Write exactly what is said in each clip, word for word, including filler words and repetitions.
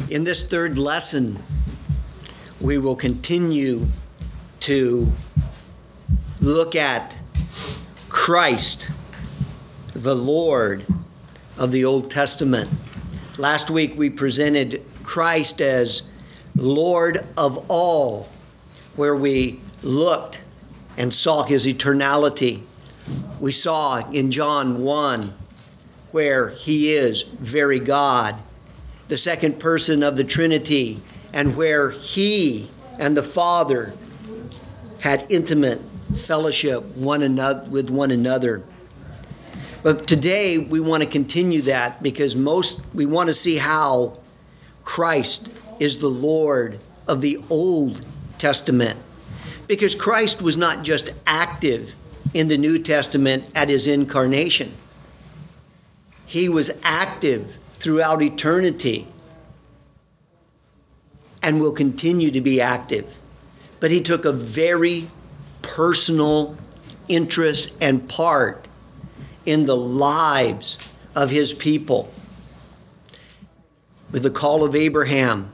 In this third lesson, we will continue to look at Christ, the Lord of the Old Testament. Last week we presented Christ as Lord of all, where we looked and saw his eternality. We saw in John one where he is very God, the second person of the Trinity, and where he and the Father had intimate fellowship one another with one another. But today we want to continue that because most we want to see how Christ is the Lord of the Old Testament. Because Christ was not just active in the New Testament at his incarnation. He was active throughout eternity and will continue to be active. But he took a very personal interest and part in the lives of his people. With the call of Abraham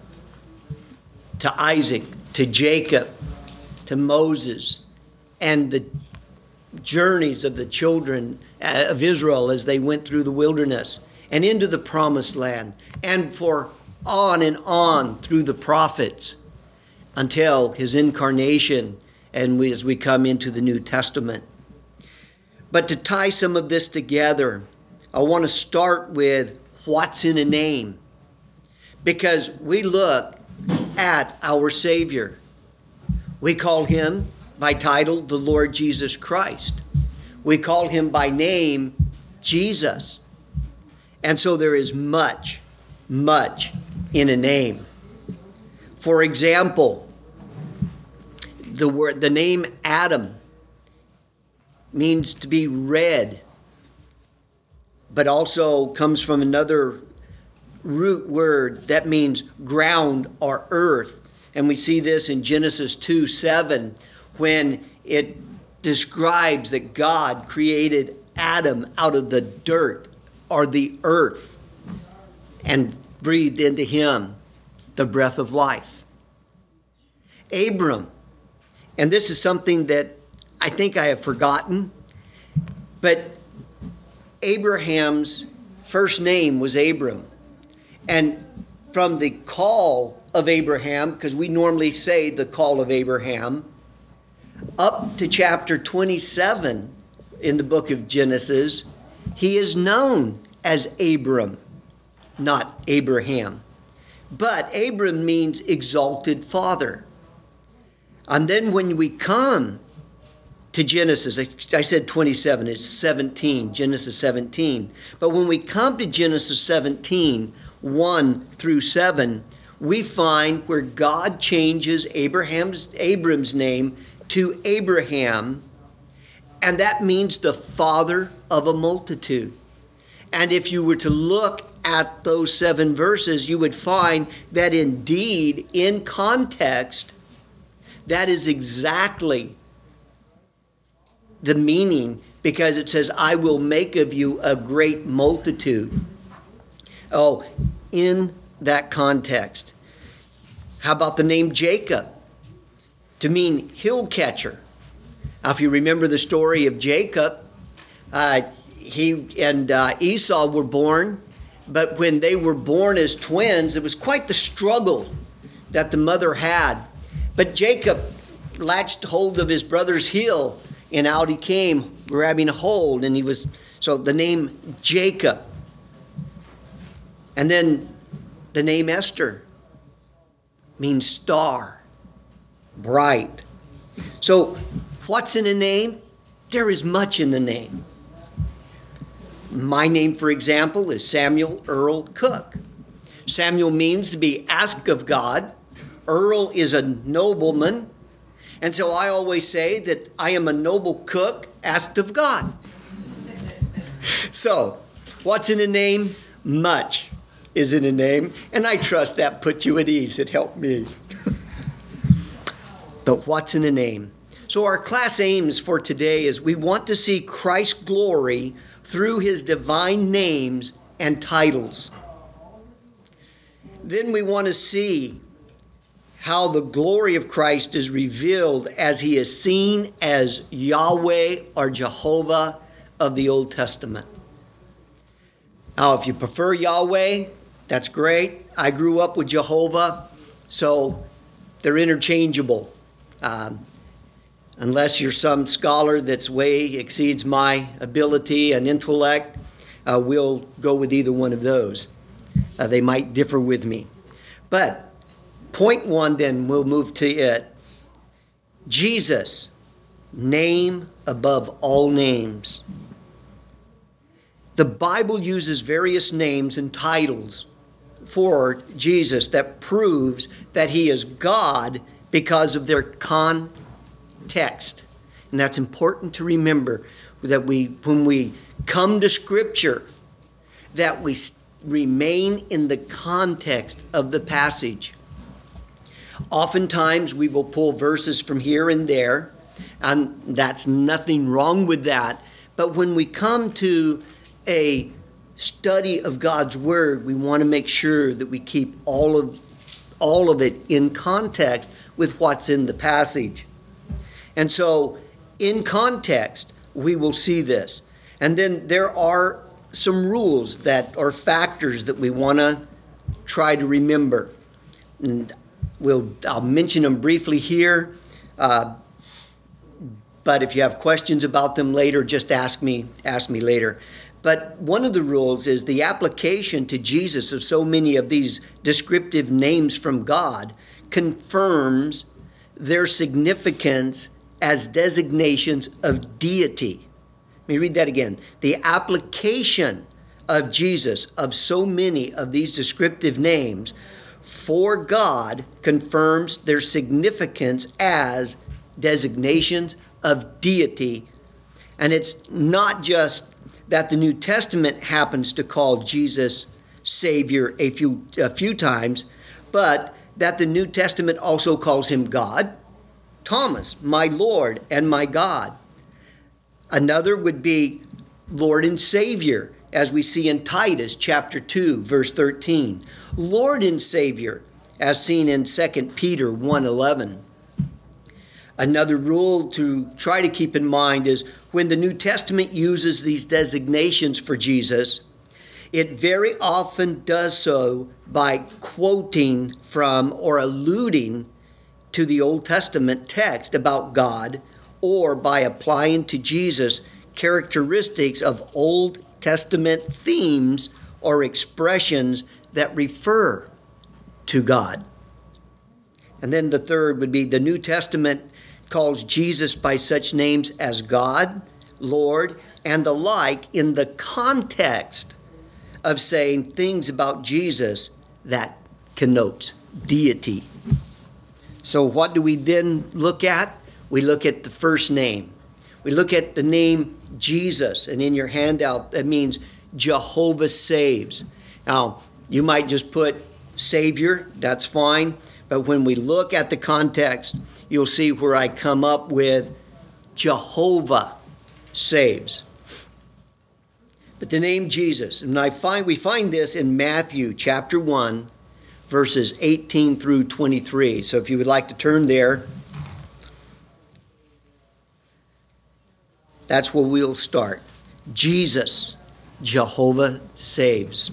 to Isaac, to Jacob, to Moses, and the journeys of the children of Israel as they went through the wilderness and into the promised land, and for on and on through the prophets until his incarnation and we, as we come into the New Testament. But to tie some of this together, I want to start with what's in a name. Because we look at our Savior. We call him by title the Lord Jesus Christ. We call him by name Jesus. And so there is much, much in a name. For example, the word, the name Adam means to be red, but also comes from another root word that means ground or earth. And we see this in Genesis two seven when it describes that God created Adam out of the dirt or the earth and breathed into him the breath of life. Abram, and this is something that I think I have forgotten, but Abraham's first name was Abram. And from the call of Abraham, because we normally say the call of Abraham, up to chapter twenty-seven in the book of Genesis, he is known as Abram, not Abraham. But Abram means exalted father. And then when we come to Genesis, I said twenty-seven, it's seventeen, Genesis seventeen. But when we come to Genesis seventeen, one through seven, we find where God changes Abraham's Abram's name to Abraham, and that means the father of a multitude. And if you were to look at those seven verses, you would find that indeed, in context, that is exactly the meaning, because it says, I will make of you a great multitude. Oh, in that context. How about the name Jacob? To mean hill catcher. Now, if you remember the story of Jacob, uh, he and uh, Esau were born, but when they were born as twins, it was quite the struggle that the mother had. But Jacob latched hold of his brother's heel, and out he came, grabbing a hold, and he was, so the name Jacob. And then the name Esther means star, bright. So what's in a name? There is much in the name. My name, for example, is Samuel Earl Cook. Samuel means to be asked of God. Earl is a nobleman. And so I always say that I am a noble cook asked of God. So what's in a name? Much is in a name. And I trust that put you at ease. It helped me. But what's in a name? So our class aims for today is we want to see Christ's glory through his divine names and titles. Then we want to see how the glory of Christ is revealed as he is seen as Yahweh or Jehovah of the Old Testament. Now, if you prefer Yahweh, that's great. I grew up with Jehovah, so they're interchangeable. Um, unless you're some scholar that's way exceeds my ability and intellect, uh, we'll go with either one of those. Uh, they might differ with me. But point one, then, we'll move to it. Jesus, name above all names. The Bible uses various names and titles for Jesus that proves that he is God because of their context. And that's important to remember, that we, when we come to Scripture, that we remain in the context of the passage. Oftentimes we will pull verses from here and there, and that's nothing wrong with that. But when we come to a study of God's Word, we want to make sure that we keep all of all of it in context with what's in the passage. And so, in context, we will see this. And then there are some rules that are factors that we want to try to remember. And we'll I'll mention them briefly here. Uh, but if you have questions about them later, just ask me ask me later. But one of the rules is the application to Jesus of so many of these descriptive names from God confirms their significance as designations of deity. Let me read that again. The application of Jesus of so many of these descriptive names for God confirms their significance as designations of deity. And it's not just that the New Testament happens to call Jesus Savior a few a few times, but that the New Testament also calls him God. Thomas, my Lord and my God. Another would be Lord and Savior, as we see in Titus chapter two, verse thirteen. Lord and Savior, as seen in Second Peter one eleven. Another rule to try to keep in mind is when the New Testament uses these designations for Jesus, it very often does so by quoting from or alluding to the Old Testament text about God, or by applying to Jesus characteristics of Old Testament themes or expressions that refer to God. And then the third would be the New Testament calls Jesus by such names as God, Lord, and the like in the context of saying things about Jesus that connotes deity. So what do we then look at? We look at the first name. We look at the name Jesus, and in your handout, that means Jehovah saves. Now, you might just put Savior, that's fine, but when we look at the context, you'll see where I come up with Jehovah saves. But the name Jesus, and I find we find this in Matthew chapter one, verses eighteen through twenty-three. So if you would like to turn there, that's where we'll start. Jesus, Jehovah saves.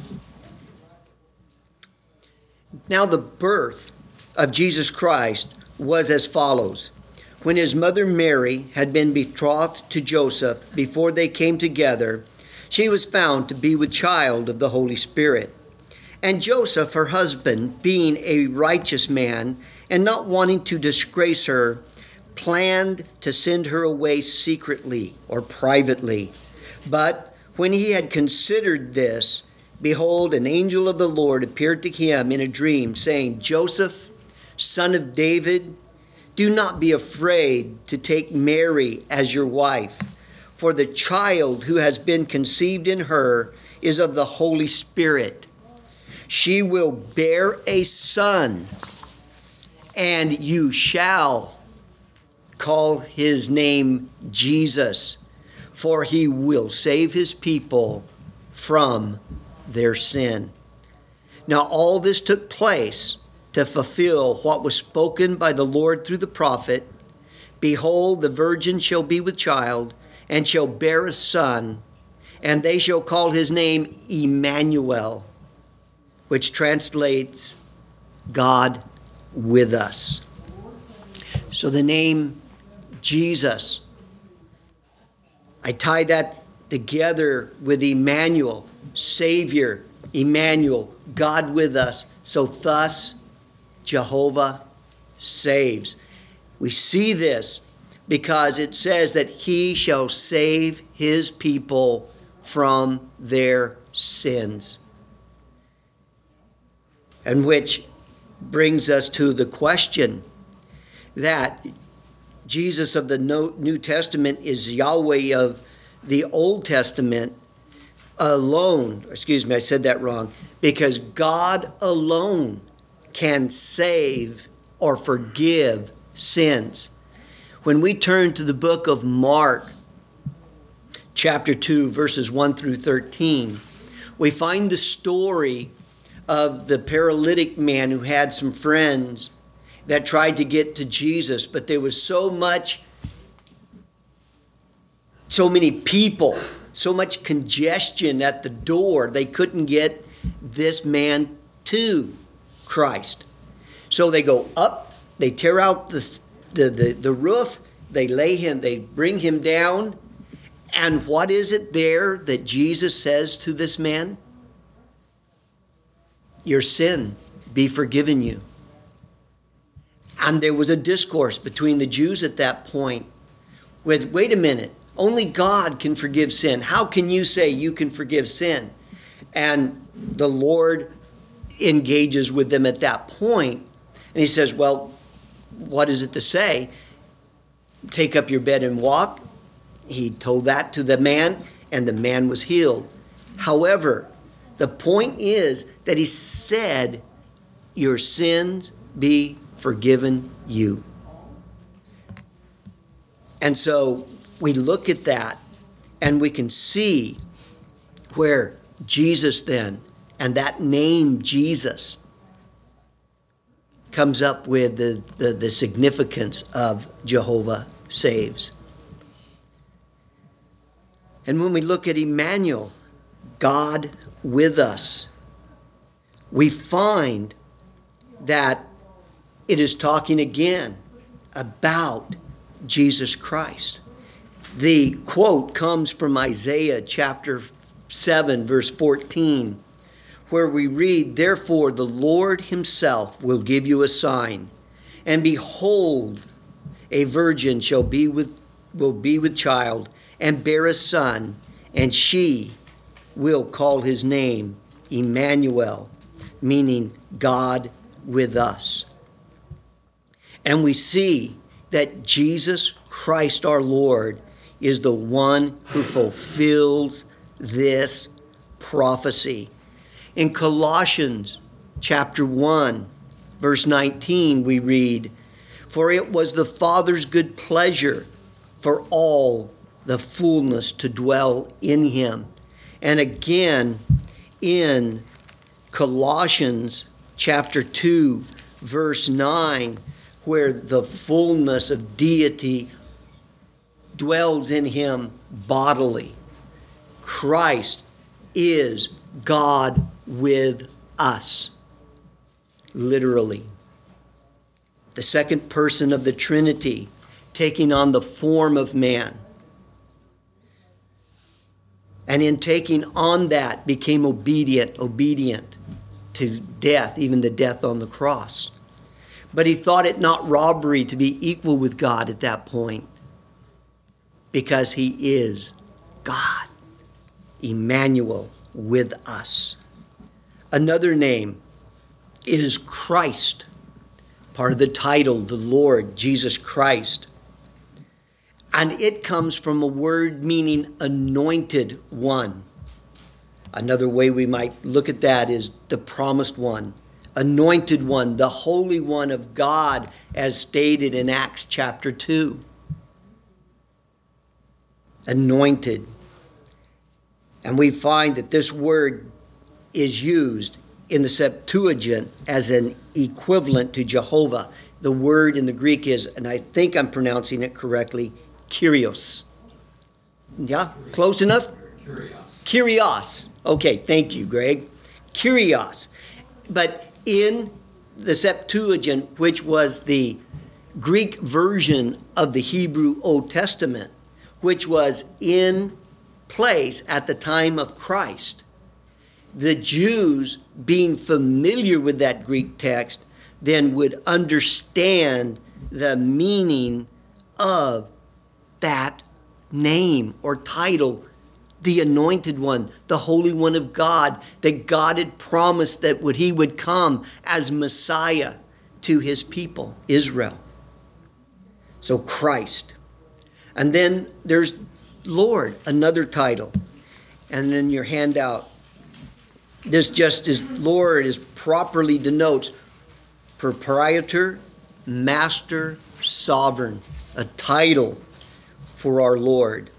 Now the birth of Jesus Christ was as follows. When his mother Mary had been betrothed to Joseph, before they came together, she was found to be with child of the Holy Spirit. And Joseph, her husband, being a righteous man and not wanting to disgrace her, planned to send her away secretly or privately. But when he had considered this, behold, an angel of the Lord appeared to him in a dream, saying, Joseph, son of David, do not be afraid to take Mary as your wife, for the child who has been conceived in her is of the Holy Spirit. She will bear a son, and you shall call his name Jesus, for he will save his people from their sin. Now all this took place to fulfill what was spoken by the Lord through the prophet. Behold, the virgin shall be with child, and shall bear a son, and they shall call his name Emmanuel, which translates God with us. So the name Jesus, I tie that together with Emmanuel, Savior, Emmanuel, God with us. So thus, Jehovah saves. We see this because it says that he shall save his people from their sins. And which brings us to the question that Jesus of the New Testament is Yahweh of the Old Testament alone. Excuse me, I said that wrong. Because God alone can save or forgive sins. When we turn to the book of Mark, chapter two, verses one through thirteen, we find the story of the paralytic man who had some friends that tried to get to Jesus, but there was so much, so many people, so much congestion at the door, they couldn't get this man to Christ. So they go up, they tear out the, the, the, the roof, they lay him, they bring him down, and what is it there that Jesus says to this man? Your sin be forgiven you. And there was a discourse between the Jews at that point with, wait a minute, only God can forgive sin. How can you say you can forgive sin? And the Lord engages with them at that point, and he says, well, what is it to say? Take up your bed and walk. He told that to the man, and the man was healed. However, the point is that he said, your sins be forgiven you. And so we look at that and we can see where Jesus then, and that name Jesus, comes up with the, the, the significance of Jehovah saves. And when we look at Emmanuel, God with us, we find that it is talking again about Jesus Christ. The quote comes from Isaiah chapter seven, verse fourteen, where we read, therefore the Lord himself will give you a sign, and behold, a virgin shall be with will be with child, and bear a son, and she will call his name Emmanuel, meaning God with us. And we see that Jesus Christ our Lord is the one who fulfills this prophecy. In Colossians chapter one, verse nineteen, we read, for it was the Father's good pleasure for all the fullness to dwell in him. And again, in Colossians chapter two, verse nine, where the fullness of deity dwells in him bodily. Christ is God with us, literally. The second person of the Trinity taking on the form of man. And in taking on that, became obedient, obedient to death, even the death on the cross. But he thought it not robbery to be equal with God at that point, because he is God, Emmanuel, with us. Another name is Christ, part of the title, the Lord Jesus Christ. And it comes from a word meaning anointed one. Another way we might look at that is the promised one, anointed one, the Holy One of God, as stated in Acts chapter two. Anointed. And we find that this word is used in the Septuagint as an equivalent to Jehovah. The word in the Greek is, and I think I'm pronouncing it correctly, Kyrios. Yeah, close enough? Kyrios. Kyrios. Okay, thank you, Greg. Kyrios. But in the Septuagint, which was the Greek version of the Hebrew Old Testament, which was in place at the time of Christ, the Jews, being familiar with that Greek text, then would understand the meaning of that name or title, the Anointed One, the Holy One of God, that God had promised that would, he would come as Messiah to his people, Israel. So Christ. And then there's Lord, another title. And in your handout, this just as Lord is properly denotes proprietor, master, sovereign, a title for our Lord.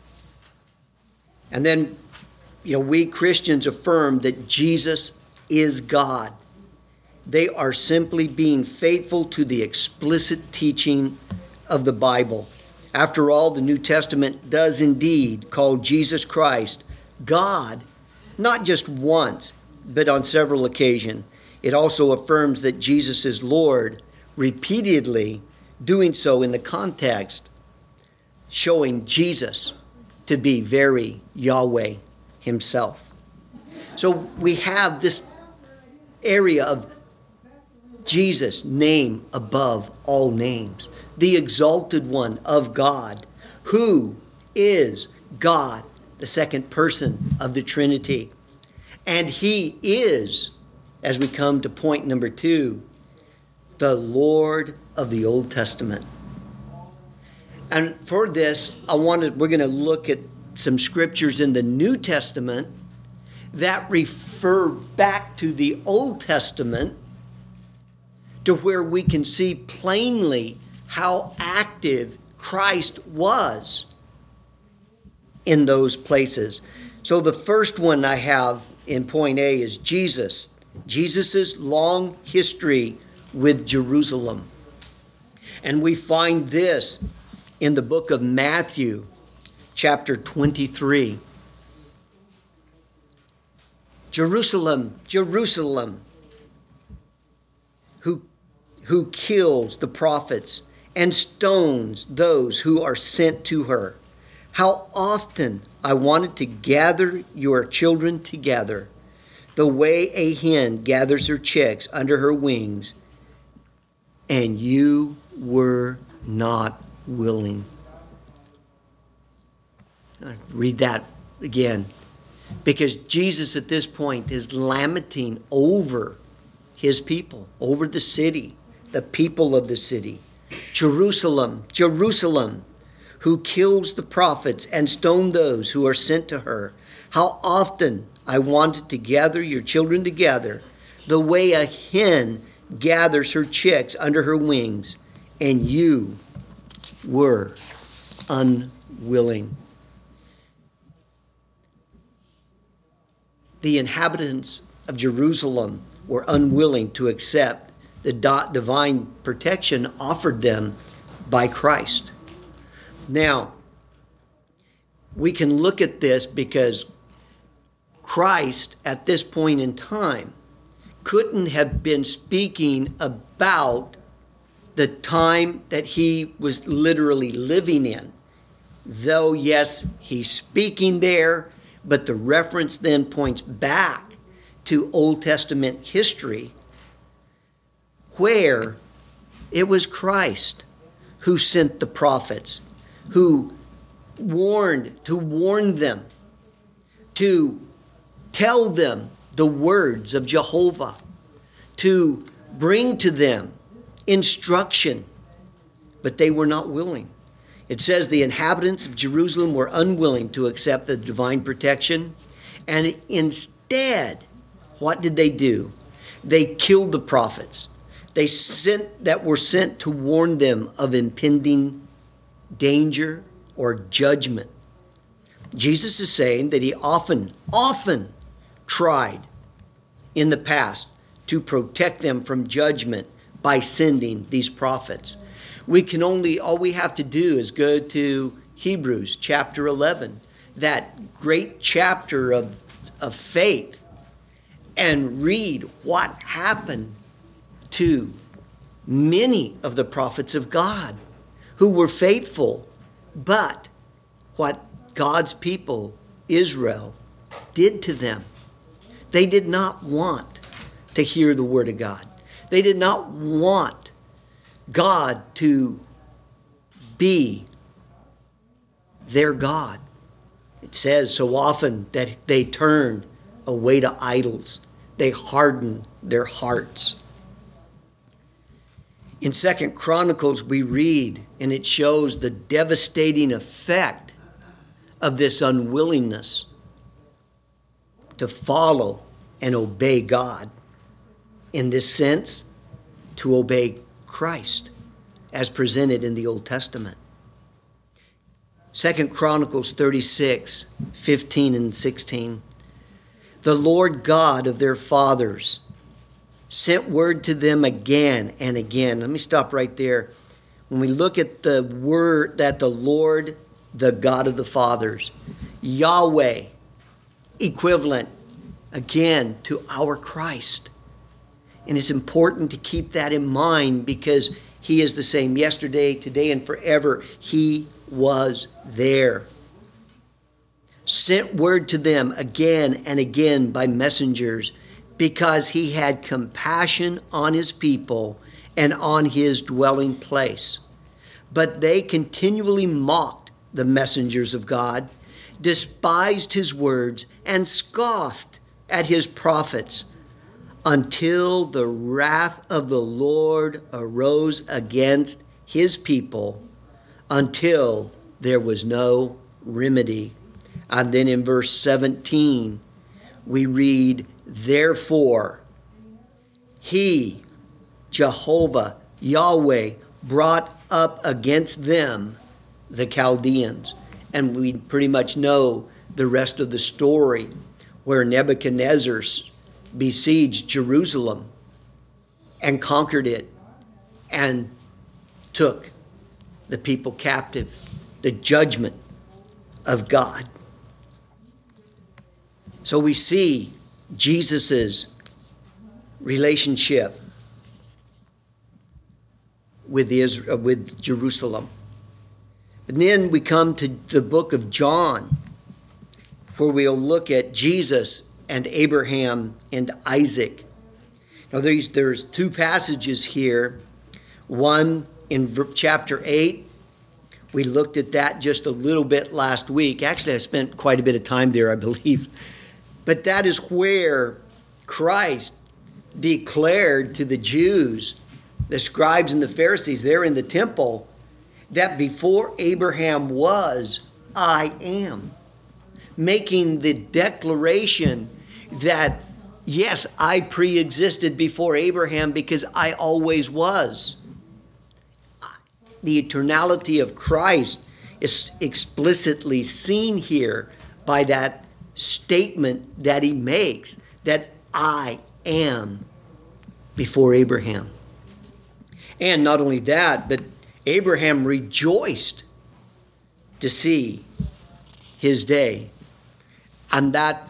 And then, you know, we Christians affirm that Jesus is God. They are simply being faithful to the explicit teaching of the Bible. After all, the New Testament does indeed call Jesus Christ God, not just once, but on several occasions. It also affirms that Jesus is Lord, repeatedly doing so in the context, showing Jesus to be very Yahweh himself. So we have this area of Jesus, name above all names, the exalted one of God, who is God, the second person of the Trinity. And he is, as we come to point number two, the Lord of the Old Testament. And for this, I wanted, we're going to look at some scriptures in the New Testament that refer back to the Old Testament, to where we can see plainly how active Christ was in those places. So the first one I have in point A is Jesus. Jesus' long history with Jerusalem. And we find this in the book of Matthew, chapter twenty-three. Jerusalem, Jerusalem, who, who kills the prophets and stones those who are sent to her. How often I wanted to gather your children together, the way a hen gathers her chicks under her wings, and you were not willing. I'll read that again. Because Jesus at this point is lamenting over his people, over the city, the people of the city. Jerusalem, Jerusalem, who kills the prophets and stones those who are sent to her. How often I wanted to gather your children together, the way a hen gathers her chicks under her wings, and you were unwilling. The inhabitants of Jerusalem were unwilling to accept the divine protection offered them by Christ. Now, we can look at this because Christ, at this point in time, couldn't have been speaking about the time that he was literally living in. Though, yes, he's speaking there, but the reference then points back to Old Testament history, where it was Christ who sent the prophets, who warned, to warn them, to tell them the words of Jehovah, to bring to them instruction, but they were not willing. It says the inhabitants of Jerusalem were unwilling to accept the divine protection, and instead, what did they do? They killed the prophets. They sent that were sent to warn them of impending danger or judgment. Jesus is saying that he often, often tried in the past to protect them from judgment by sending these prophets. We can only, all we have to do is go to Hebrews chapter eleven, that great chapter of, of faith, and read what happened to many of the prophets of God who were faithful, but what God's people, Israel, did to them. They did not want to hear the word of God. They did not want God to be their God. It says so often that they turned away to idols. They hardened their hearts. In Second Chronicles we read, and it shows the devastating effect of this unwillingness to follow and obey God. In this sense, to obey Christ as presented in the Old Testament. Second Chronicles thirty-six, fifteen and sixteen. The Lord God of their fathers sent word to them again and again. Let me stop right there. When we look at the word that the Lord, the God of the fathers, Yahweh, equivalent again to our Christ. And it's important to keep that in mind because he is the same yesterday, today, and forever. He was there. Sent word to them again and again by messengers because he had compassion on his people and on his dwelling place. But they continually mocked the messengers of God, despised his words, and scoffed at his prophets, until the wrath of the Lord arose against his people, until there was no remedy. And then in verse seventeen, we read, therefore, he, Jehovah, Yahweh, brought up against them the Chaldeans. And we pretty much know the rest of the story, where Nebuchadnezzar besieged Jerusalem and conquered it and took the people captive, the judgment of God. So we see Jesus's relationship with Israel, with Jerusalem. And then we come to the book of John, where we'll look at Jesus and Abraham and Isaac. Now there's, there's two passages here. One in chapter eight. We looked at that just a little bit last week. Actually, I spent quite a bit of time there, I believe. But that is where Christ declared to the Jews, the scribes and the Pharisees there in the temple, that before Abraham was, I am. Making the declaration that, yes, I pre-existed before Abraham because I always was. The eternality of Christ is explicitly seen here by that statement that he makes, that I am before Abraham. And not only that, but Abraham rejoiced to see his day. And that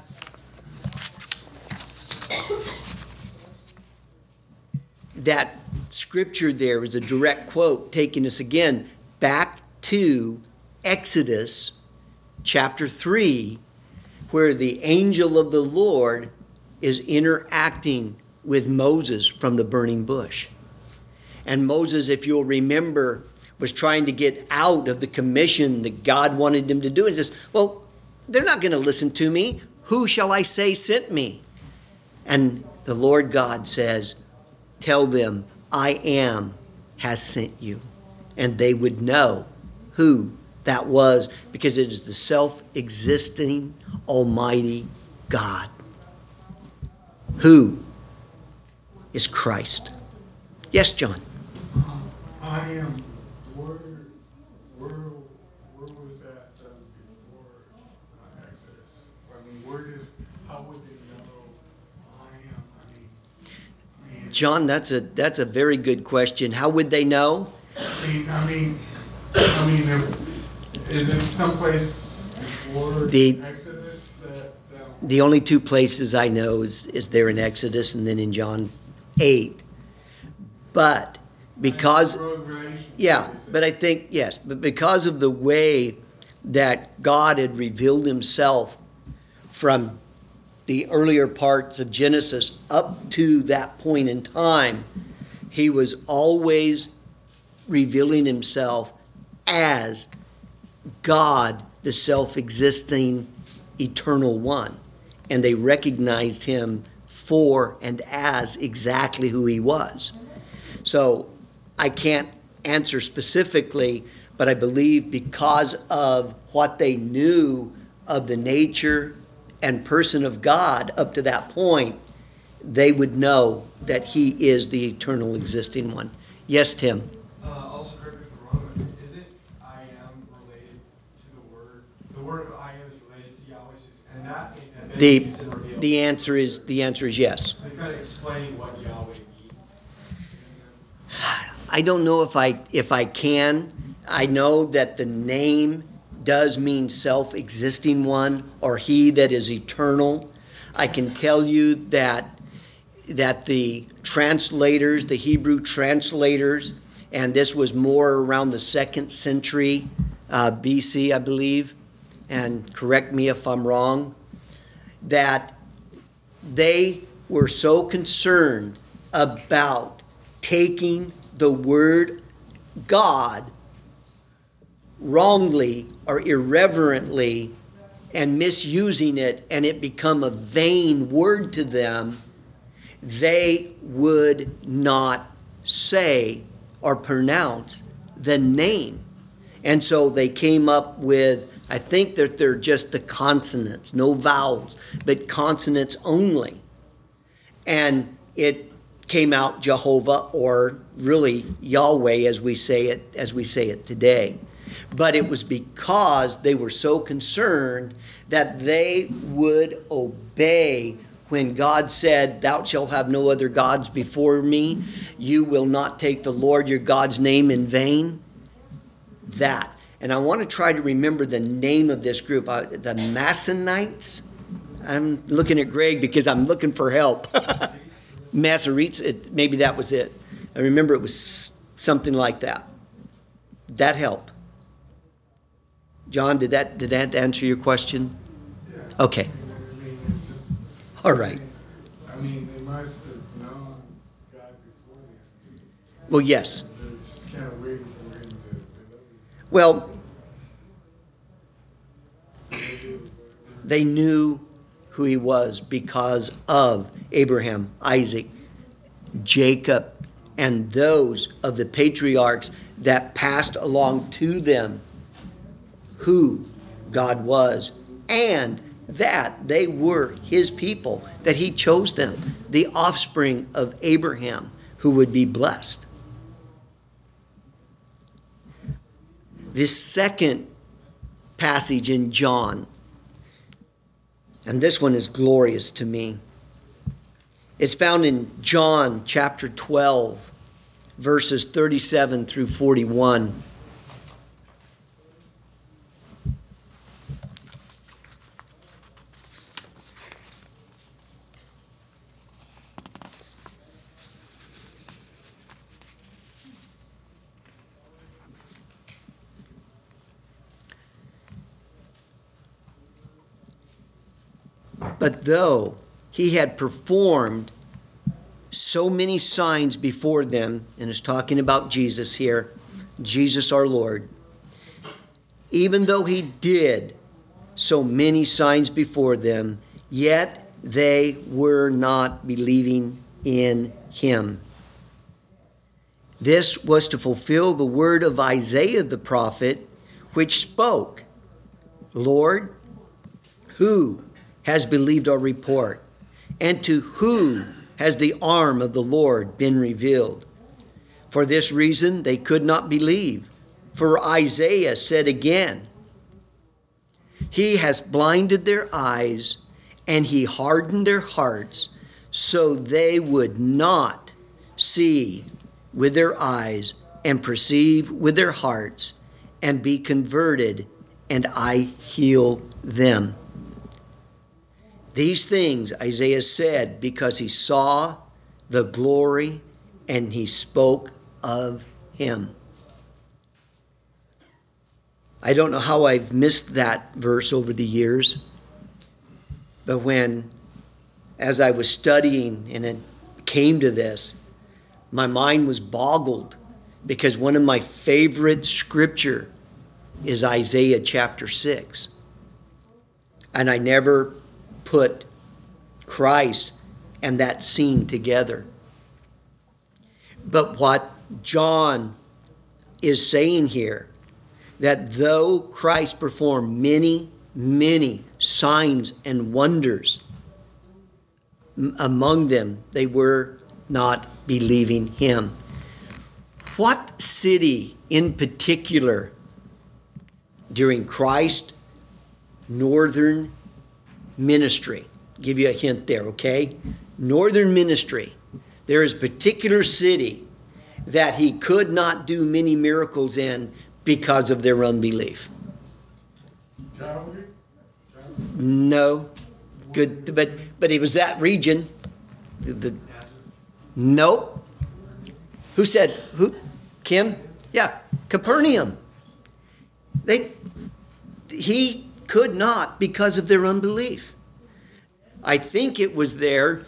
that scripture there is a direct quote taking us again back to Exodus chapter three, where the angel of the Lord is interacting with Moses from the burning bush. And Moses, if you'll remember, was trying to get out of the commission that God wanted him to do. And says, well, they're not going to listen to me. Who shall I say sent me? And the Lord God says, tell them, I am has sent you. And they would know who that was, because it is the self-existing Almighty God. Who is Christ? Yes, John. Um, I am. Where, where, where was that uh, before uh, Exodus? I mean, where does, how would they know I am? I mean, John, that's a that's a very good question. How would they know? I mean, I mean, I mean, if, is it someplace before The- Exodus that, that The only two places I know is, is there in Exodus and then in John eight. But because, yeah, but I think, yes, but because of the way that God had revealed himself from the earlier parts of Genesis up to that point in time, he was always revealing himself as God, the self-existing eternal one. And they recognized him for and as exactly who he was. So I can't answer specifically, but I believe because of what they knew of the nature and person of God up to that point, they would know that he is the eternal existing one. Yes, Tim? Uh, also, correct me if I'm wrong, but is it I am related to the word? The word of I am is related to Yahweh, and that and then The, used and revealed. the answer is the answer is yes. It's kind of explaining what Yahweh means. in a sense. I don't know if I if I can. I know that the name does mean self-existing one, or he that is eternal. I can tell you that that the translators, the Hebrew translators, and this was more around the second century uh, B C, I believe, and correct me if I'm wrong, that they were so concerned about taking the word God wrongly or irreverently and misusing it, and it become a vain word to them, they would not say or pronounce the name. And so they came up with, I think that they're just the consonants, no vowels, but consonants only. And it came out Jehovah, or really Yahweh as we say it, as we say it today. But it was because they were so concerned that they would obey when God said, "Thou shalt have no other gods before me. You will not take the Lord your God's name in vain." That. And I want to try to remember the name of this group, uh, the Massonites. I'm looking at Greg because I'm looking for help. Masoretes, it, maybe that was it. I remember it was something like that. That help. John, did that did that answer your question? yeah. Okay. I mean, I mean, it's just, All right. I mean, they must have known God before then. Well, yes. They're just kind of waiting for him to deliver. Well, they knew who he was because of Abraham, Isaac, Jacob, and those of the patriarchs that passed along to them who God was, and that they were his people, that he chose them, the offspring of Abraham, who would be blessed. This second passage in John, and this one is glorious to me. It's found in John chapter twelve, verses thirty-seven through forty-one. But though he had performed so many signs before them, and is talking about Jesus here, Jesus our Lord, even though he did so many signs before them, yet they were not believing in him. This was to fulfill the word of Isaiah the prophet, which spoke, "Lord, who has believed our report, and to whom has the arm of the Lord been revealed?" For this reason they could not believe. For Isaiah said again, "He has blinded their eyes, and he hardened their hearts, so they would not see with their eyes and perceive with their hearts and be converted, and I heal them. These things Isaiah said because he saw the glory and he spoke of him. I don't know how I've missed that verse over the years, but when, as I was studying and it came to this, my mind was boggled because one of my favorite scripture is Isaiah chapter six. And I never put Christ and that scene together. But what John is saying here, that though Christ performed many, many signs and wonders, among them they were not believing him. What city in particular during Christ's northern ministry, give you a hint there, okay? Northern ministry, there is a particular city that he could not do many miracles in because of their unbelief. Galilee? No, good, but but it was that region. The, the nope. Who said who? Kim? Yeah, Capernaum. They he could not because of their unbelief. I think it was there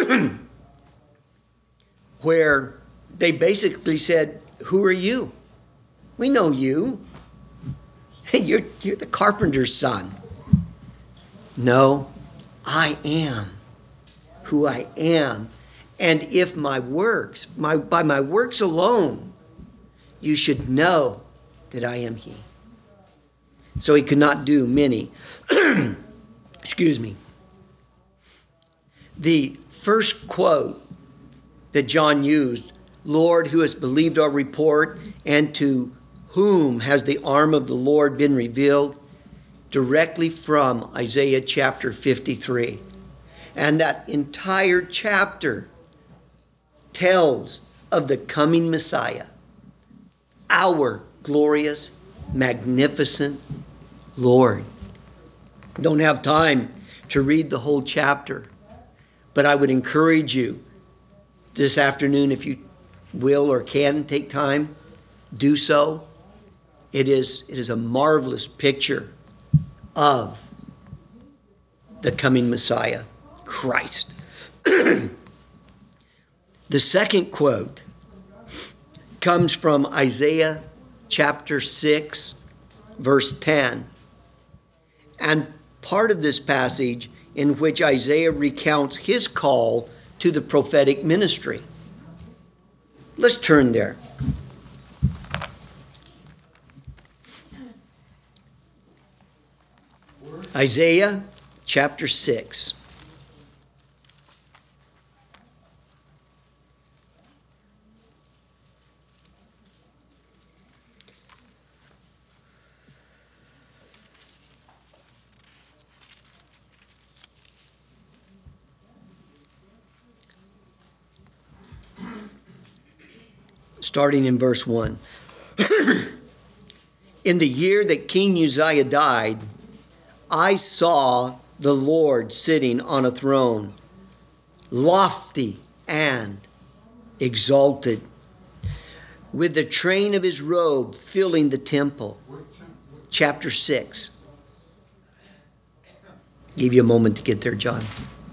where they basically said, "Who are you? We know you. You're, you're the carpenter's son." No, I am who I am. And if my works, my, by my works alone, you should know that I am he. So he could not do many. Excuse me. The first quote that John used, "Lord, who has believed our report, and to whom has the arm of the Lord been revealed?" directly from Isaiah chapter fifty-three. And that entire chapter tells of the coming Messiah, our glorious, magnificent Lord. Don't have time to read the whole chapter, but I would encourage you this afternoon, if you will or can take time, do so. It is, it is a marvelous picture of the coming Messiah, Christ. The second quote comes from Isaiah chapter six, verse ten. And part of this passage in which Isaiah recounts his call to the prophetic ministry. Let's turn there. Isaiah chapter six. Starting in verse one. In the year that King Uzziah died, I saw the Lord sitting on a throne, lofty and exalted, with the train of his robe filling the temple. Chapter six. Give you a moment to get there, John.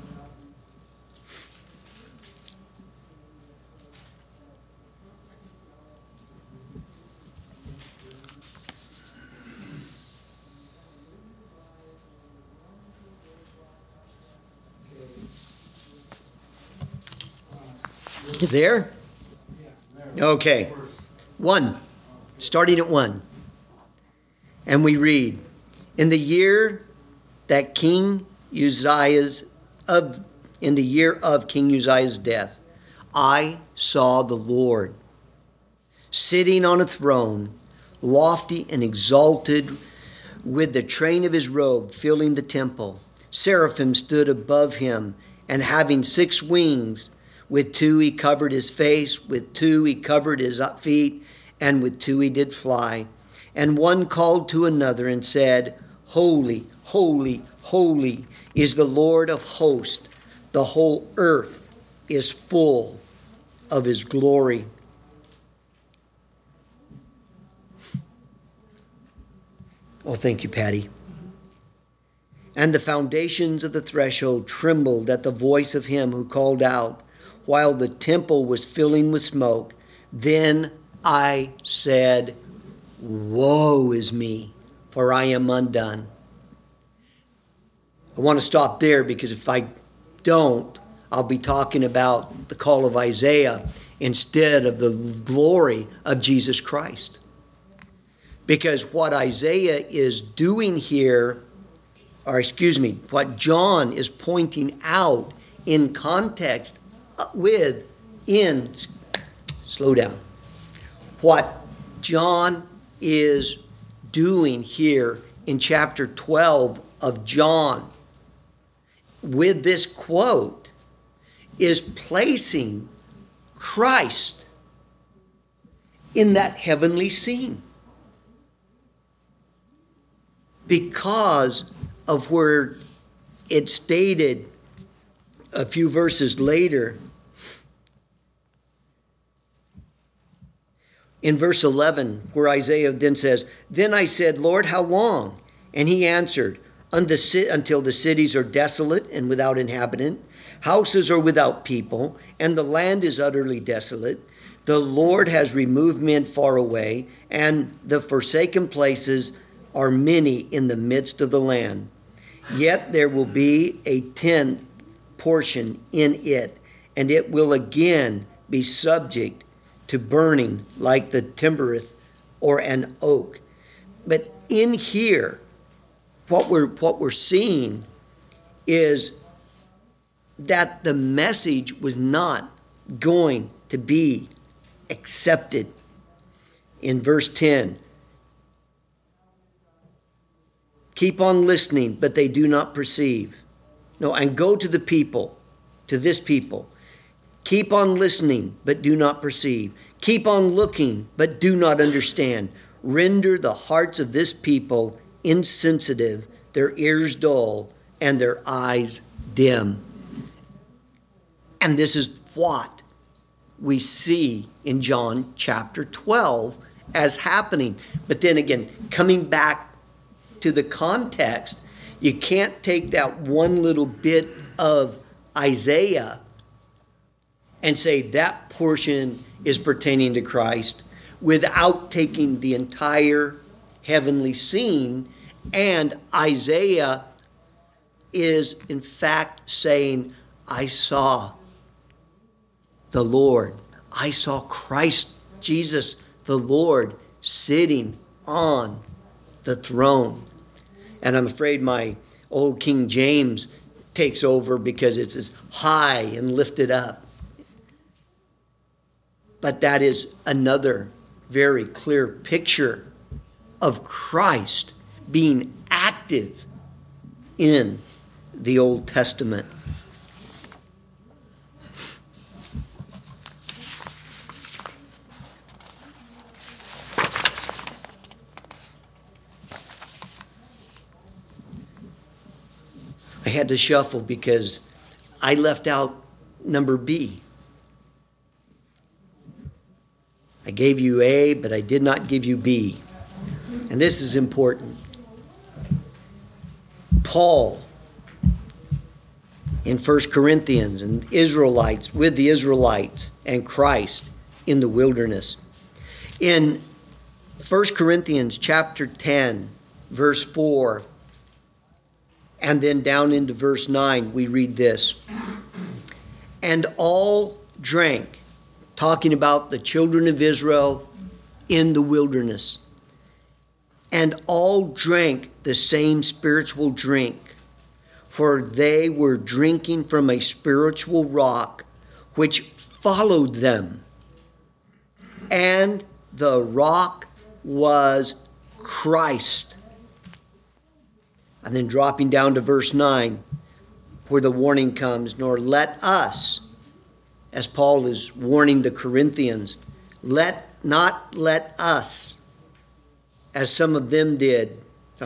You there? Okay. One. Starting at one. And we read, in the year that King Uzziah's of in the year of King Uzziah's death, I saw the Lord sitting on a throne, lofty and exalted, with the train of his robe filling the temple. Seraphim stood above him, and having six wings, With two he covered his face, with two he covered his feet, and with two he did fly. And one called to another and said, Holy, holy, holy is the Lord of hosts. The whole earth is full of his glory. Oh, thank you, Patty. And the foundations of the threshold trembled at the voice of him who called out, while the temple was filling with smoke. Then I said, Woe is me, for I am undone. I want to stop there because if I don't, I'll be talking about the call of Isaiah instead of the glory of Jesus Christ. Because what Isaiah is doing here, or excuse me, what John is pointing out in context with, in, slow down. What John is doing here in chapter twelve of John with this quote is placing Christ in that heavenly scene. Because of where it's stated a few verses later, in verse eleven, where Isaiah then says, Then I said, Lord, how long? And he answered, Until the cities are desolate and without inhabitant, houses are without people, and the land is utterly desolate. The Lord has removed men far away, and the forsaken places are many in the midst of the land. Yet there will be a tenth portion in it, and it will again be subject to burning like the timbereth or an oak. But in here, what we're what we're seeing is that the message was not going to be accepted. In verse ten, keep on listening, but they do not perceive. No, and go to the people, to this people. Keep on listening, but do not perceive. Keep on looking, but do not understand. Render the hearts of this people insensitive, their ears dull, and their eyes dim. And this is what we see in John chapter twelve as happening. But then again, coming back to the context, you can't take that one little bit of Isaiah and say that portion is pertaining to Christ without taking the entire heavenly scene. And Isaiah is in fact saying, I saw the Lord. I saw Christ Jesus, the Lord, sitting on the throne. And I'm afraid my old King James takes over because it's as high and lifted up. But that is another very clear picture of Christ being active in the Old Testament. I had to shuffle because I left out number B. I gave you A, but I did not give you B. And this is important. Paul in First Corinthians and Israelites with the Israelites and Christ in the wilderness. In First Corinthians chapter ten, verse four, and then down into verse nine, we read this. And all drank, talking about the children of Israel in the wilderness. And all drank the same spiritual drink, for they were drinking from a spiritual rock which followed them. And the rock was Christ. And then dropping down to verse nine, where the warning comes, nor let us as Paul is warning the Corinthians, let not let us, as some of them did,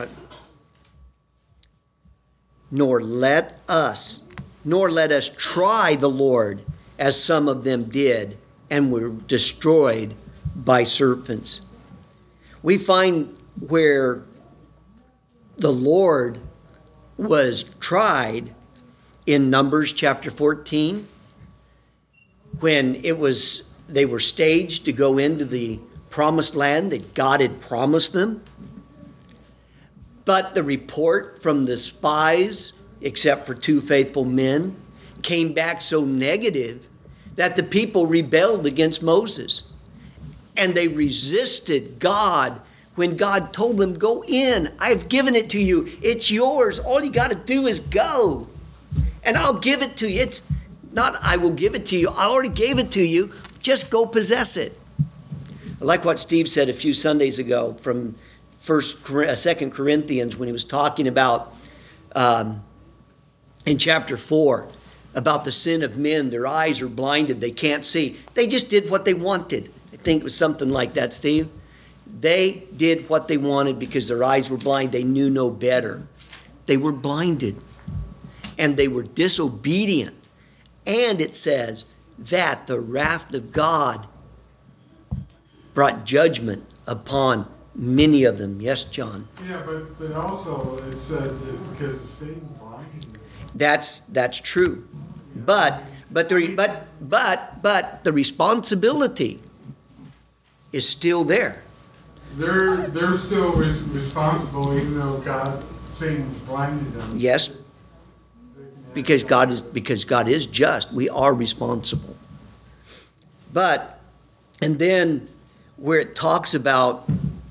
nor let us, nor let us try the Lord, as some of them did, and were destroyed by serpents. We find where the Lord was tried in Numbers chapter fourteen, when it was they were staged to go into the promised land that God had promised them. But the report from the spies, except for two faithful men, came back so negative that the people rebelled against Moses. And they resisted God when God told them, go in, I've given it to you, it's yours, all you got to do is go, and I'll give it to you. It's not I will give it to you, I already gave it to you, just go possess it. I like what Steve said a few Sundays ago from First, Second Corinthians, when he was talking about um, in chapter four about the sin of men. Their eyes are blinded, they can't see. They just did what they wanted. I think it was something like that, Steve. They did what they wanted because their eyes were blind. They knew no better. They were blinded, and they were disobedient. And it says that the wrath of God brought judgment upon many of them. Yes, John? Yeah, but, but also it said that because Satan blinded them. That's that's true. But but the but but but the responsibility is still there. They're they're still res- responsible, even though God, Satan's blinded them. Yes, because God is because God is just. We are responsible. But and then where it talks about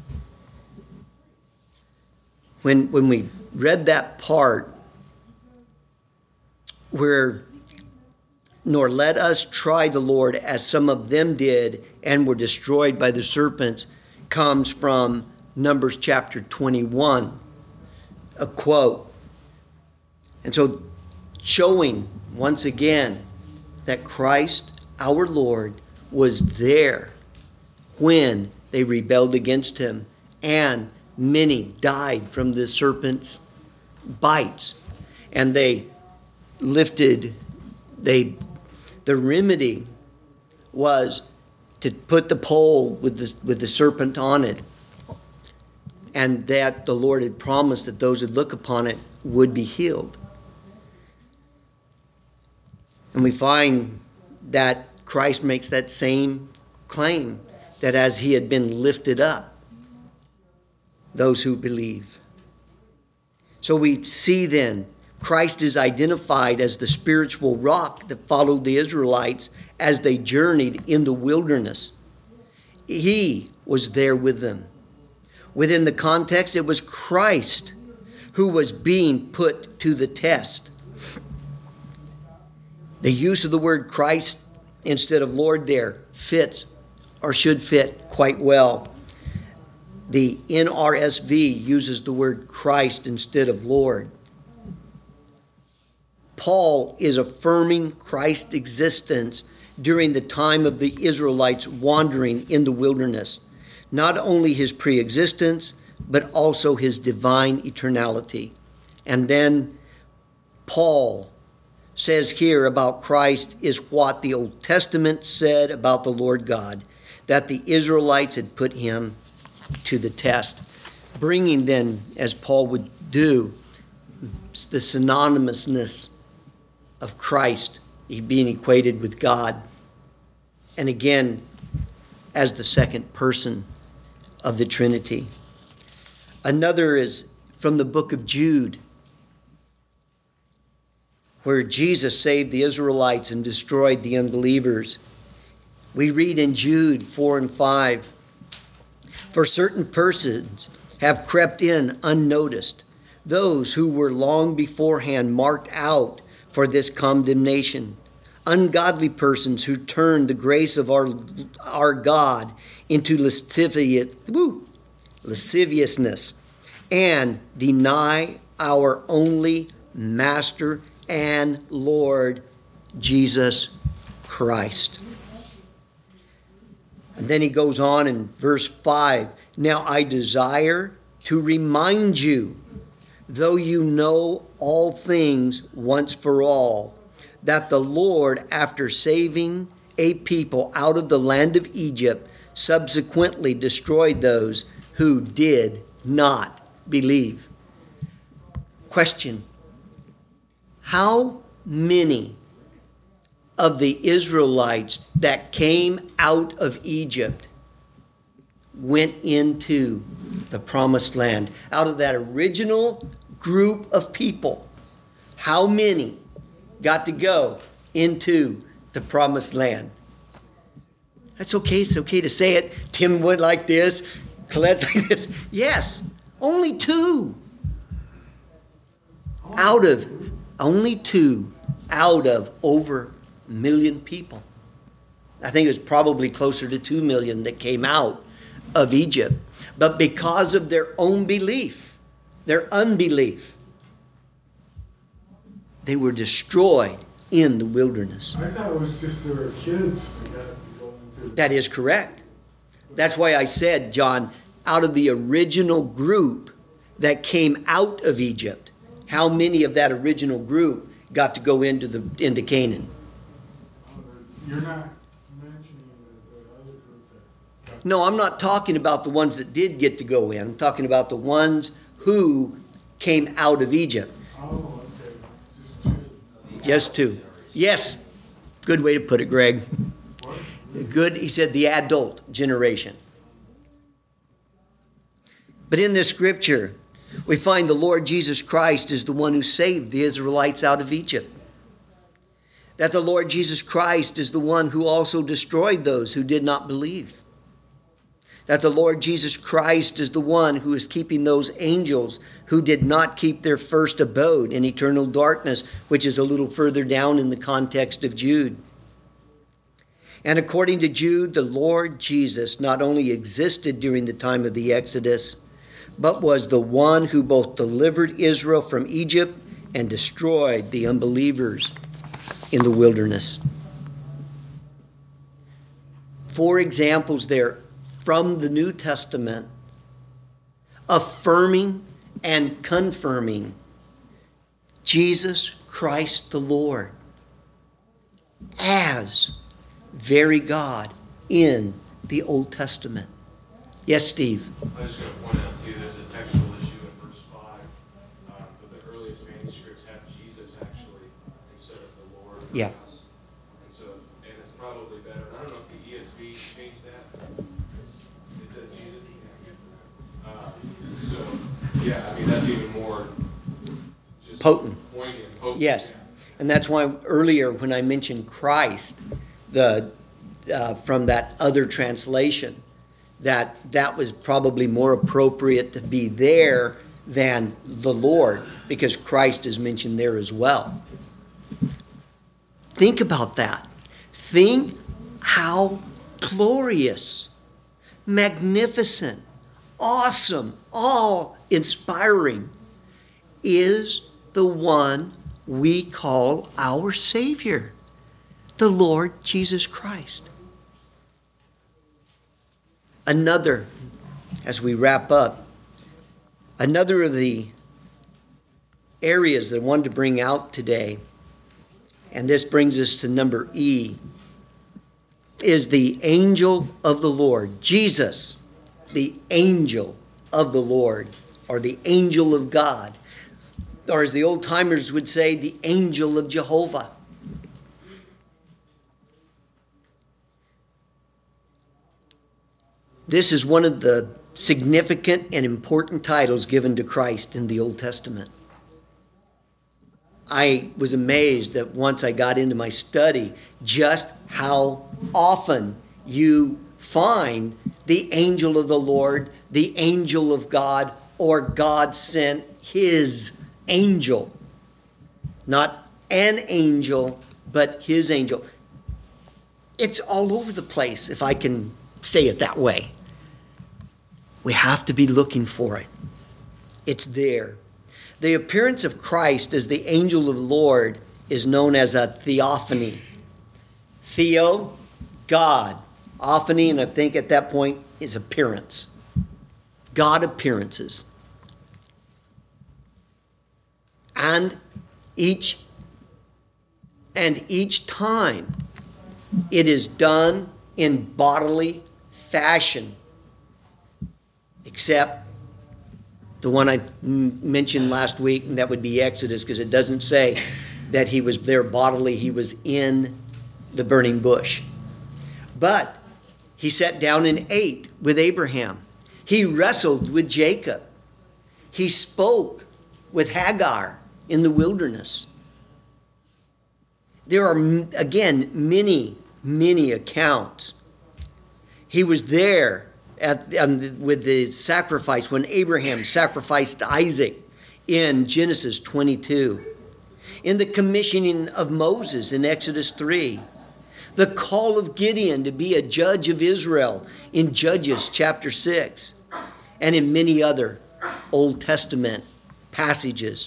when when we read that part where nor let us try the Lord as some of them did and were destroyed by the serpents, comes from Numbers chapter twenty-one, a quote. And so showing once again that Christ, our Lord, was there when they rebelled against him, and many died from the serpent's bites. And they lifted, they the remedy was to put the pole with the, with the serpent on it, and that the Lord had promised that those who look upon it would be healed. And we find that Christ makes that same claim, that as he had been lifted up, those who believe. So we see then Christ is identified as the spiritual rock that followed the Israelites as they journeyed in the wilderness. He was there with them. Within the context, it was Christ who was being put to the test. The use of the word Christ instead of Lord there fits, or should fit, quite well. The N R S V uses the word Christ instead of Lord. Paul is affirming Christ's existence during the time of the Israelites wandering in the wilderness. Not only his pre-existence, but also his divine eternality. And then Paul says here about Christ is what the Old Testament said about the Lord God, that the Israelites had put him to the test, bringing then, as Paul would do, the synonymousness of Christ being equated with God, and again as the second person of the Trinity. Another is from the book of Jude, where Jesus saved the Israelites and destroyed the unbelievers. We read in Jude four and five, for certain persons have crept in unnoticed, those who were long beforehand marked out for this condemnation, ungodly persons who turn the grace of our, our God into lascivious, woo, lasciviousness and deny our only Master and Lord, Jesus Christ. And then he goes on in verse five. Now I desire to remind you, though you know all things once for all, that the Lord, after saving a people out of the land of Egypt, subsequently destroyed those who did not believe. Question: how many of the Israelites that came out of Egypt went into the promised land? Out of that original group of people, how many got to go into the promised land? That's okay. It's okay to say it. Tim would like this. Colette's like this. Yes, only two. Out of, only two out of over a million people. I think it was probably closer to two million that came out of Egypt. But because of their own belief, their unbelief, they were destroyed in the wilderness. I thought it was just there were kids that got to go into. That is correct. That's why I said, John, out of the original group that came out of Egypt, how many of that original group got to go into the into Canaan? You're not mentioning the other group that got. No, I'm not talking about the ones that did get to go in. I'm talking about the ones who came out of Egypt. Oh, okay. Just two. Just two. Yes. Good way to put it, Greg. What? Good, he said, the adult generation. But in this scripture, we find the Lord Jesus Christ is the one who saved the Israelites out of Egypt. That the Lord Jesus Christ is the one who also destroyed those who did not believe. That the Lord Jesus Christ is the one who is keeping those angels who did not keep their first abode in eternal darkness, which is a little further down in the context of Jude. And according to Jude, the Lord Jesus not only existed during the time of the Exodus, but was the one who both delivered Israel from Egypt and destroyed the unbelievers in the wilderness. Four examples there from the New Testament affirming and confirming Jesus Christ the Lord as very God in the Old Testament. Yes, Steve? I was just going to point out to you, there's a textual issue in verse five, uh, but the earliest manuscripts have Jesus actually instead of the Lord. for Yeah. us. And so, and it's probably better, I don't know if the E S V changed that. It's, it says Jesus. Uh, so, yeah, I mean, that's even more just Potent. poignant, potent. Yes. And that's why earlier when I mentioned Christ, the uh, from that other translation, that that was probably more appropriate to be there than the Lord, because Christ is mentioned there as well. Think about that. Think how glorious, magnificent, awesome, awe-inspiring is the one we call our Savior, the Lord Jesus Christ. Another, as we wrap up, another of the areas that I wanted to bring out today, and this brings us to number E, is the angel of the Lord. Jesus, the angel of the Lord, or the angel of God, or as the old timers would say, the angel of Jehovah. This is one of the significant and important titles given to Christ in the Old Testament. I was amazed that once I got into my study, just how often you find the angel of the Lord, the angel of God, or God sent his angel. Not an angel, but his angel. It's all over the place, if I can say it that way. We have to be looking for it. It's there. The appearance of Christ as the angel of the Lord is known as a theophany. Theo, God. Ophany, and I think at that point, is appearance. God appearances. And each and each time it is done in bodily fashion, except the one I m- mentioned last week, and that would be Exodus, because it doesn't say that he was there bodily, he was in the burning bush. But he sat down and ate with Abraham. He wrestled with Jacob. He spoke with Hagar in the wilderness. There are, again, many, many accounts. He was there at, um, with the sacrifice when Abraham sacrificed Isaac in Genesis twenty-two. In the commissioning of Moses in Exodus three. The call of Gideon to be a judge of Israel in Judges chapter six. And in many other Old Testament passages.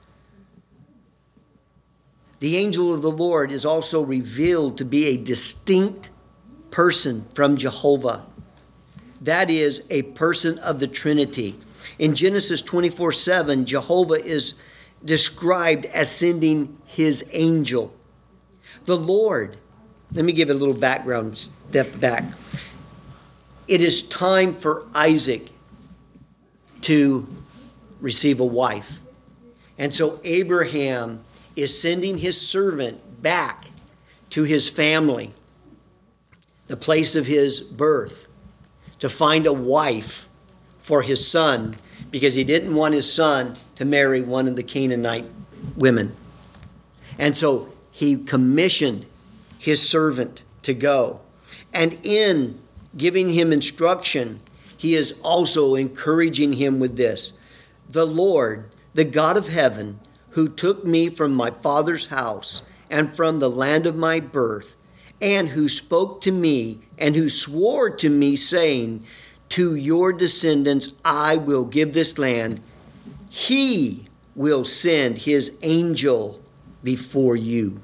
The angel of the Lord is also revealed to be a distinct person from Jehovah. That is a person of the Trinity. In Genesis twenty-four seven, Jehovah is described as sending his angel. The Lord, let me give a little background step back. It is time for Isaac to receive a wife. And so Abraham is sending his servant back to his family, the place of his birth, to find a wife for his son, because he didn't want his son to marry one of the Canaanite women. And so he commissioned his servant to go. And in giving him instruction, he is also encouraging him with this. The Lord, the God of heaven, who took me from my father's house and from the land of my birth, and who spoke to me and who swore to me, saying, to your descendants I will give this land. He will send his angel before you.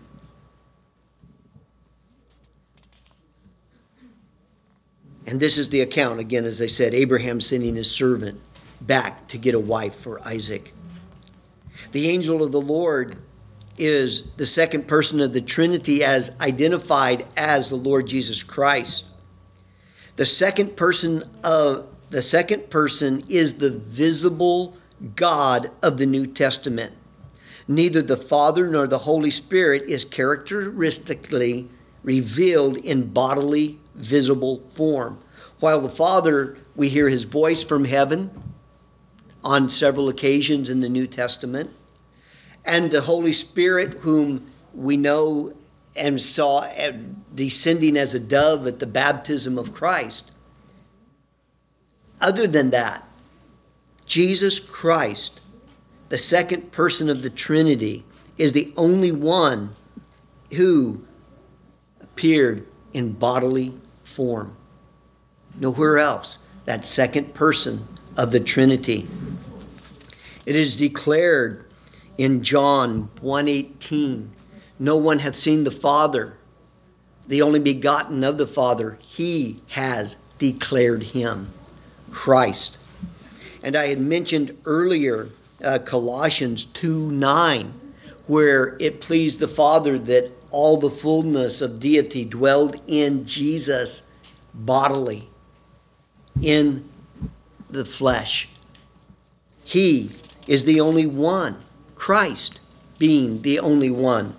And this is the account, again, as I said, Abraham sending his servant back to get a wife for Isaac. The angel of the Lord is the second person of the Trinity as identified as the Lord Jesus Christ. The second person of the second person is the visible God of the New Testament. Neither the Father nor the Holy Spirit is characteristically revealed in bodily, visible form. While the Father, we hear his voice from heaven on several occasions in the New Testament, and the Holy Spirit, whom we know and saw descending as a dove at the baptism of Christ. Other than that, Jesus Christ, the second person of the Trinity, is the only one who appeared in bodily form. Nowhere else, that second person of the Trinity. It is declared in John one eighteen, no one hath seen the Father, the only begotten of the Father. He has declared him, Christ. And I had mentioned earlier uh, Colossians two nine, where it pleased the Father that all the fullness of deity dwelled in Jesus bodily, in the flesh. He is the only one, Christ being the only one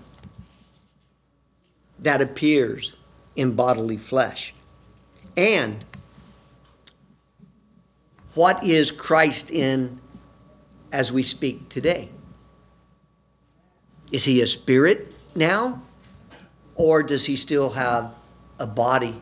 that appears in bodily flesh. And what is Christ in as we speak today? Is he a spirit now? Or does he still have a body?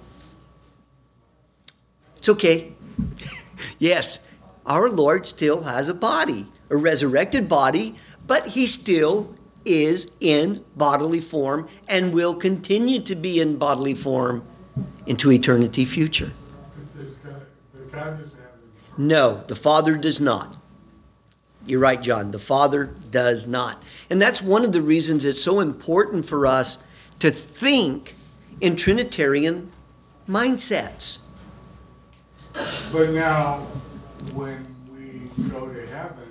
It's okay. Yes, our Lord still has a body, a resurrected body, but he still is in bodily form and will continue to be in bodily form into eternity future. There's God, but God doesn't have any. No, the Father does not. You're right, John. The Father does not. And that's one of the reasons it's so important for us to think in Trinitarian mindsets. But now, when we go to heaven,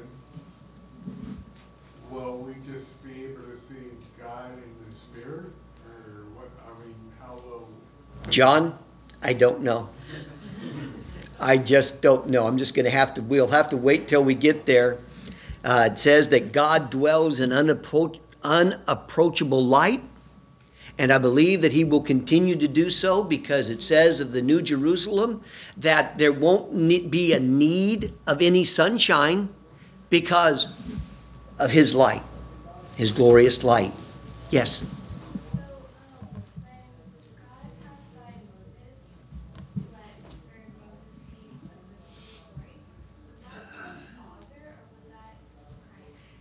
will we just be able to see God in the Spirit? Or what, I mean, how will? John, I don't know. I just don't know. I'm just going to have to, we'll have to wait till we get there. Uh, it says that God dwells in unappro- unapproachable light. And I believe that he will continue to do so, because it says of the New Jerusalem that there won't ne- be a need of any sunshine because of his light, his glorious light. Yes? So, um, when God passed by Moses to let or Moses see Moses' glory, was that the Father or was that Christ?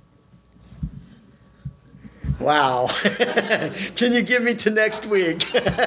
Wow. Can you give me to next week?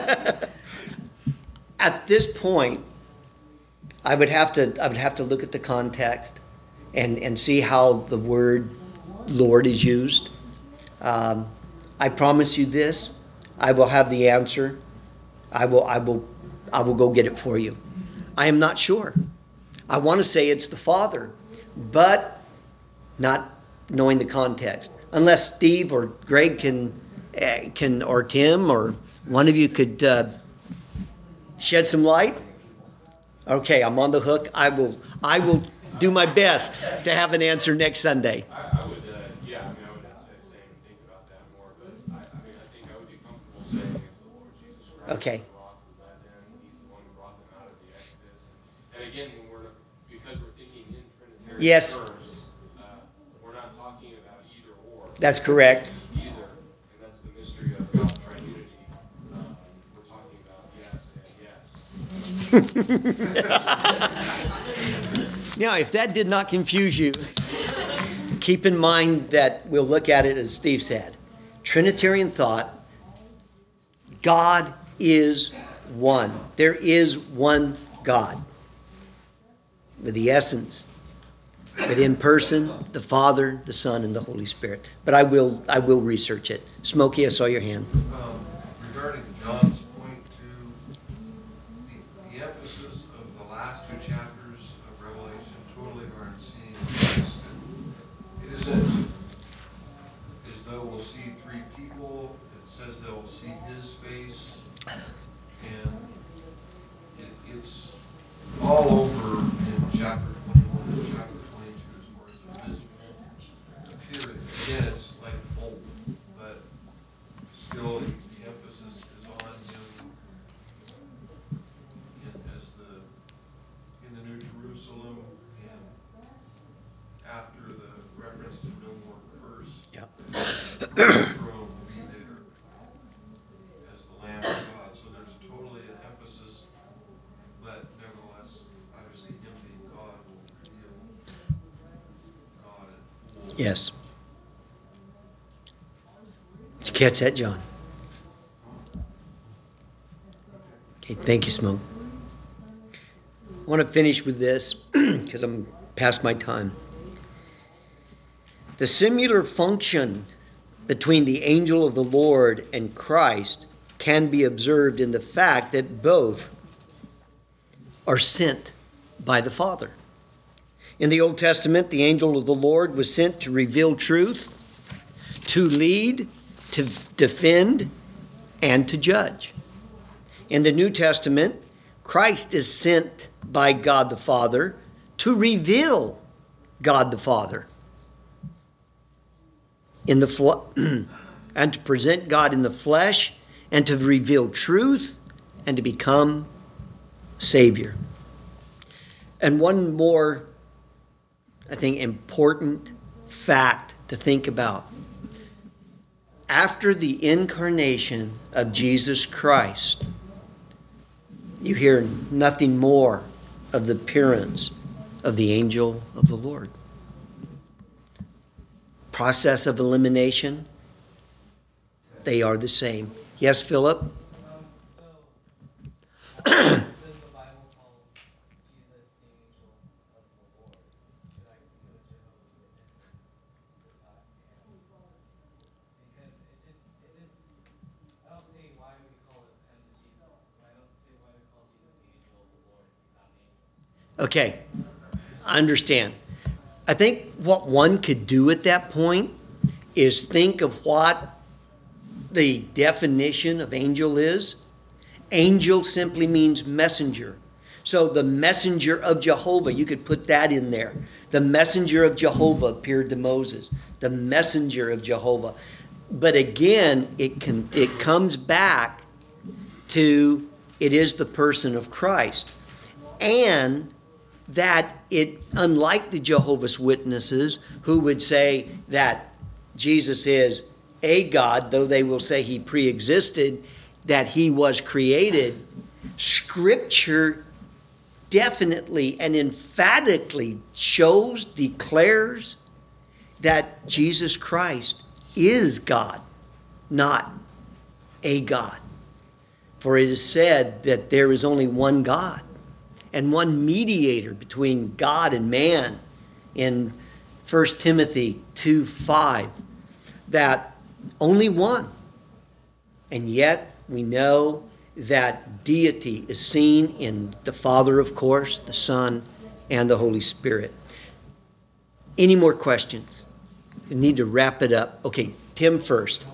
At this point, I would have to I would have to look at the context and, and see how the word Lord is used. Um, I promise you this, I will have the answer. I will I will I will go get it for you. I am not sure. I want to say it's the Father, but not knowing the context. Unless Steve or Greg can, uh, can or Tim or one of you could uh, shed some light. Okay, I'm on the hook. I will. I will do my best to have an answer next Sunday. I, I would, uh, yeah, I mean, I would say, say and think about that more, but I, I mean, I think I would be comfortable saying it's the Lord Jesus Christ. Okay. The rock who led them, he's the one who brought them out of the Exodus. And again, when we're, because we're thinking in Trinitarian Yes. terms, uh, we're not talking about either or. That's correct. Either, and that's the mystery of God's triunity. Um, we're talking about yes and yes. Now, if that did not confuse you, keep in mind that we'll look at it as Steve said. Trinitarian thought, God is one. There is one God with the essence, but in person, the Father, the Son, and the Holy Spirit. But I will I will research it. Smokey, I saw your hand. Um, regarding John's point to the, the emphasis of the last two chapters of Revelation totally aren't seeing Christ. It isn't as though we'll see three people. It says they'll see his face, and it, it's all over in chapter twenty-one and chapter twenty-two as far as the visible appearing. Again, it's like both, but still the, the emphasis is on him in, as the in the New Jerusalem, and after the reference to no more curse, Yep. the throne will be there as the Lamb of God. So there's totally an emphasis, but nevertheless, obviously him being God will reveal God in full. Yes. Did you catch that, John? Okay, thank you, Smoke. I want to finish with this because I'm past my time. The similar function between the angel of the Lord and Christ can be observed in the fact that both are sent by the Father. In the Old Testament, the angel of the Lord was sent to reveal truth, to lead, to defend, and to judge. In the New Testament, Christ is sent by God the Father to reveal God the Father in the fl- and to present God in the flesh, and to reveal truth, and to become Savior. And one more, I think, important fact to think about. After the incarnation of Jesus Christ, you hear nothing more of the appearance of the angel of the Lord. Process of elimination, they are the same. Yes, Philip? Um, so, does the Bible call Jesus the angel of the Lord? Should I go to Jehovah's Witness and decide? Because it just, it just, I don't see why we call it Okay, I understand. I think what one could do at that point is think of what the definition of angel is. Angel simply means messenger. So the messenger of Jehovah, you could put that in there. The messenger of Jehovah appeared to Moses. The messenger of Jehovah. But again, it can it comes back to it is the person of Christ. And that it, unlike the Jehovah's Witnesses, who would say that Jesus is a God, though they will say he pre-existed, that he was created, Scripture definitely and emphatically shows, declares that Jesus Christ is God, not a God. For it is said that there is only one God and one mediator between God and man in First Timothy two five, that only one. And yet we know that deity is seen in the Father, of course, the Son, and the Holy Spirit. Any more questions? We need to wrap it up. Okay, Tim first.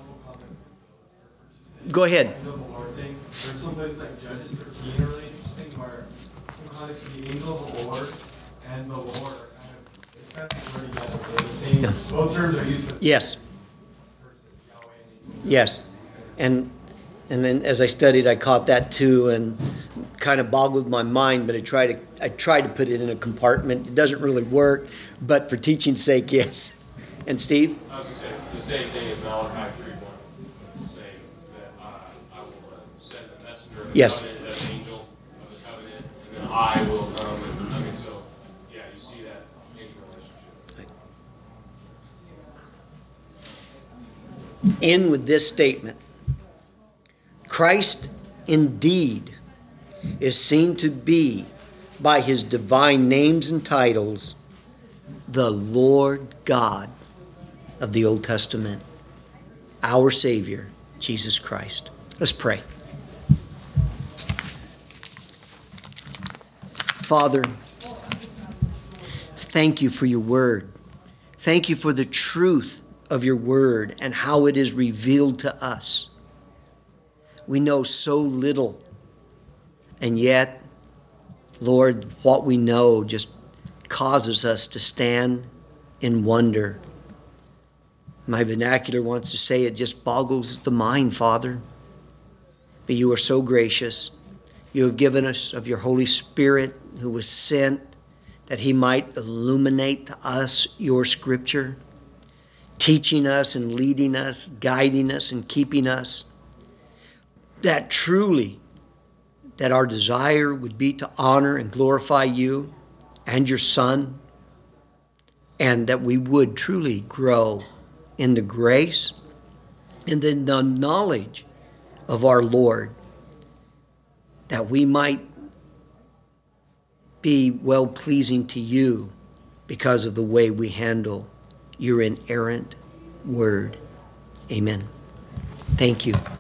Go ahead. I know the Lord thing. There's some places like Judges thirteen are really interesting where some context of the angel of the Lord and the Lord kind of it's kind of word together. They're the same. Yeah. Both terms are used for the Yes. same person, Yahweh and angel. Yes. And and then as I studied, I caught that too, and kind of boggled my mind. But I tried to I tried to put it in a compartment. It doesn't really work, but for teaching's sake, yes. And Steve? I was going to say, the same thing as Malachi three one. It's the same, that uh, I will uh, send a messenger of the Yes. covenant, an angel of the covenant, and then I will come. And, I mean, so, yeah, you see that interrelationship. End with this statement. Christ indeed is seen to be, by his divine names and titles, the Lord God of the Old Testament, our Savior, Jesus Christ. Let's pray. Father, thank you for your word. Thank you for the truth of your word and how it is revealed to us. We know so little, and yet, Lord, what we know just causes us to stand in wonder. My vernacular wants to say it just boggles the mind, Father. But you are so gracious. You have given us of your Holy Spirit, who was sent that he might illuminate to us your Scripture, teaching us and leading us, guiding us and keeping us. That truly, that our desire would be to honor and glorify you and your Son, and that we would truly grow in the grace and in the knowledge of our Lord, that we might be well-pleasing to you because of the way we handle your inerrant word. Amen. Thank you.